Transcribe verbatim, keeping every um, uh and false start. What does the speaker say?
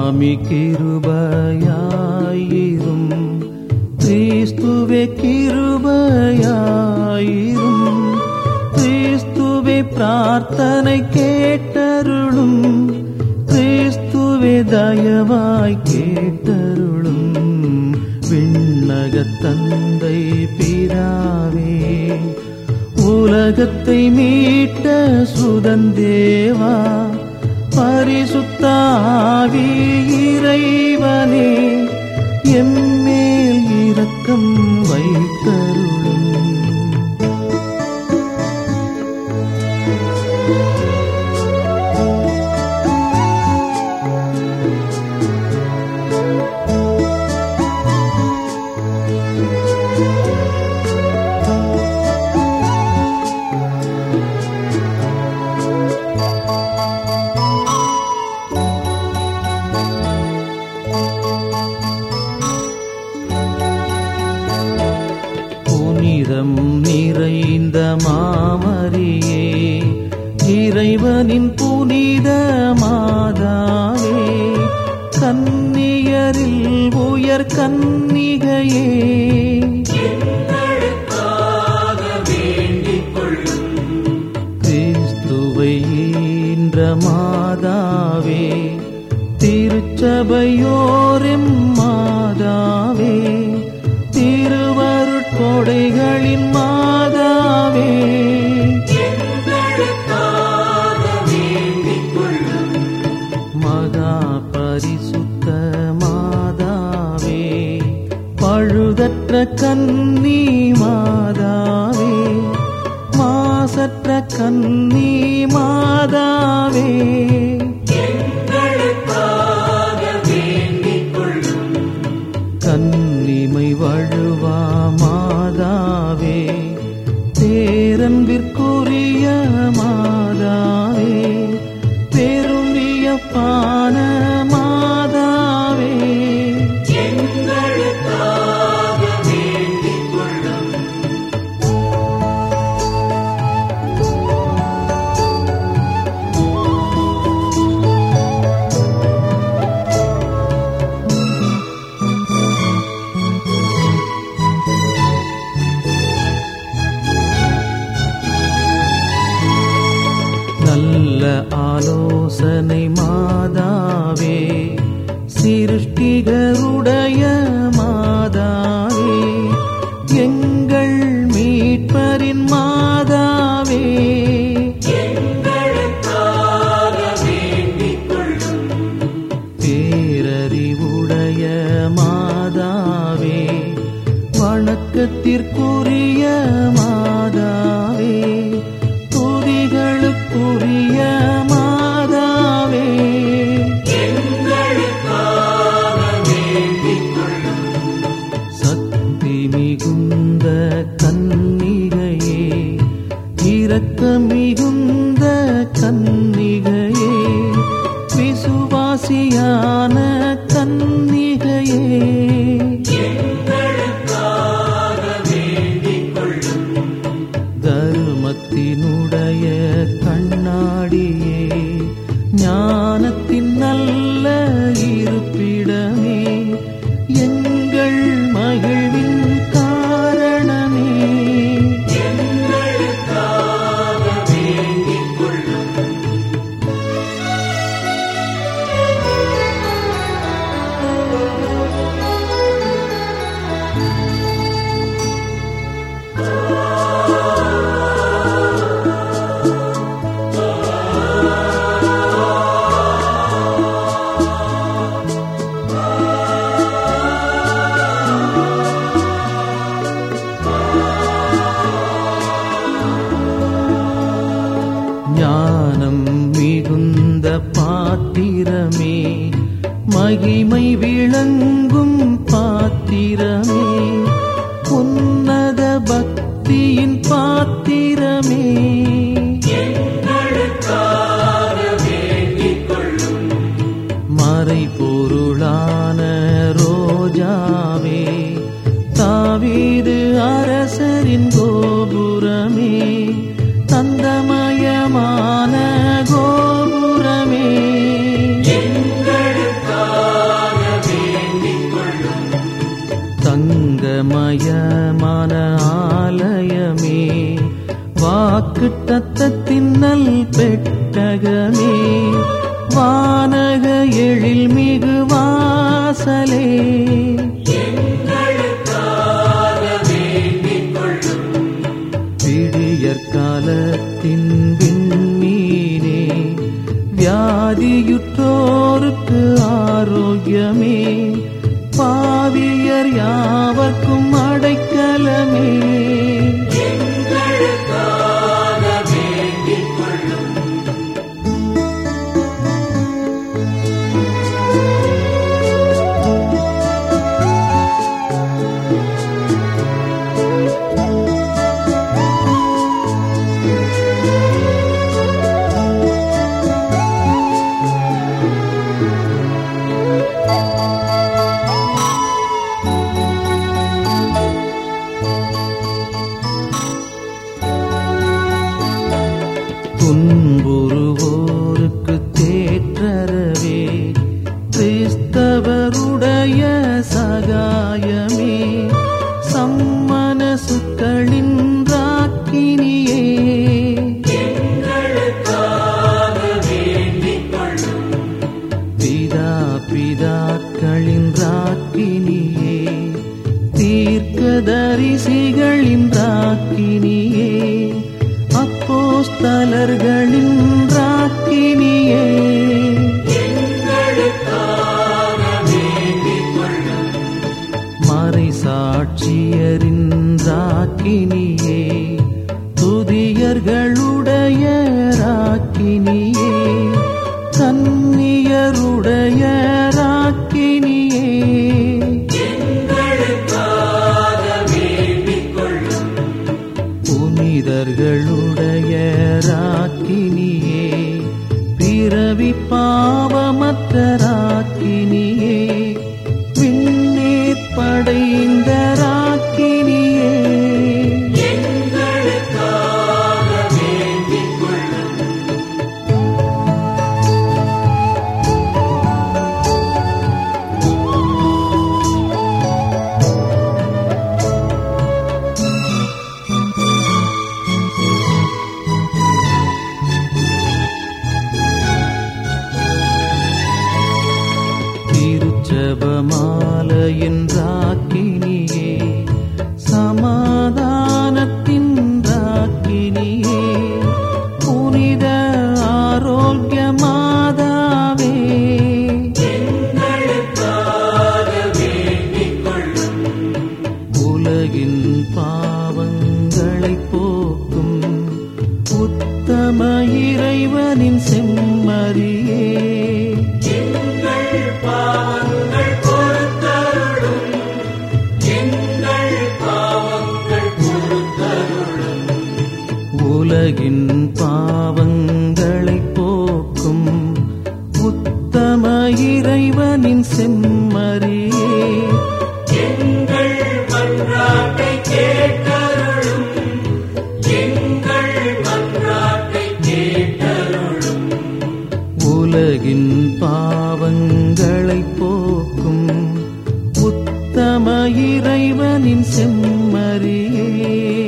சுவாமி கிருபையாயிரும், கிறிஸ்துவே கிருபையாயிரும், கிறிஸ்துவே பிரார்த்தனை கேட்டருளும், கிறிஸ்துவே தயவாய் கேட்டருளும். விண்ணகத் தந்தை பிதாவே, உலகத்தை மீட்ட சுதந்தேவா, பரிசுத்த ஆவி இறைவனே, எம்மேல் இரக்கம் வைத்தருளும். நிறைந்த மாமரியே, இறைவனின் புனித மாதாவே, கன்னியரில் உயர் கன்னிகையே, கிறிஸ்துவை ஈன்ற மாதாவே, திருச்சபையோரெம் மாதாவே, திருவருட்கொடைகளின் மாதாவே, மகா பரிசுத்த மாதாவே, பழுதற்ற கன்னி மாதாவே, மாசற்ற கன்னி மாதாவே, கன்னிமை வழுவா மாதாவே, பேரன்பிற்குரிய மாதாவே, பெரும் வியப்பான மாதாவே, நல்ல ஆலோசனை மாதாவே, சிருஷ்டிகருடைய மாதாவே, எங்கள் மீட்பரின் மாதாவே, பேரறிவுடைய மாதாவே, வணக்கத்திற்குரிய மாதாவே, துதிகளுக்குரிய மாதாவே, சக்தி மிகுந்த கன்னிகையே, இரக்க மிகுந்த கன்னிகையே, விசுவாசியான கன்னிகையே, தர்மத்தினுடைய கண்ணாடியே, ஞானத்தின் நல்ல இருப்பிடமே, எங்கள் மகிழ்வின் காரணமே, ஞானம் மிகுந்த பாத்திரமே, மகிமை விளங்கும் பாத்திரமே, உன்னத பக்தியின் பாத்திரமே, மறைபொருளான ரோஜாவே, தாவீது அரசரின் கோபுரமே, தந்தமயமான கோபுரமே, எங்களுக்காக மயமான ஆலயமே, வாக்குத்தத்தத்தின் நல் பெட்டகமே, வானக எழில் மிகு வாசலே, விடியற்காலத்தின் விண்மீனே, வியாதியுற்றோருக்கு ஆரோக்கியமே, பாவியர் யாவர்க்கும் அடைக்கலமே, துன்புறுவோருக்கு தேற்றரவே, கிறிஸ்தவருடைய சகாயமே, சம்மனசுக்களின் ராக்கினியே, பிதா பிதாக்களின் ராக்கினியே, தீர்க்கதரிசிகளின் ராக்கினியே, அப்போஸ்தலர்களின் ராக்கினியே, மறைசாட்சியரின் ராக்கினியே, துதியர்களுடைய ராக்கினியே, கன்னியருடைய ராக்கினியே, புனிதர்களுடைய ராக்கினியே, பிறவி பாவமற்ற ராக்கினியே, விண்ணேற் படைந்த ராக்கினியே, ஜபமாலையின் ராக்கினியே, சமாதானத்தின் ராக்கினியே, புனித ஆரோக்கிய மாதாவே, உலகின் பாவங்களை போக்கும் உத்தம இறைவனின் செம்மறியே, உலகின் பாவங்களை போக்கும் உத்தம இறைவனின் செம்மறியே, எங்கள் மன்றாட்டை கேட்டருளும், எங்கள் மன்றாட்டை கேட்டருளும், உலகின் பாவங்களை போக்கும் உத்தம இறைவனின் செம்மறியே.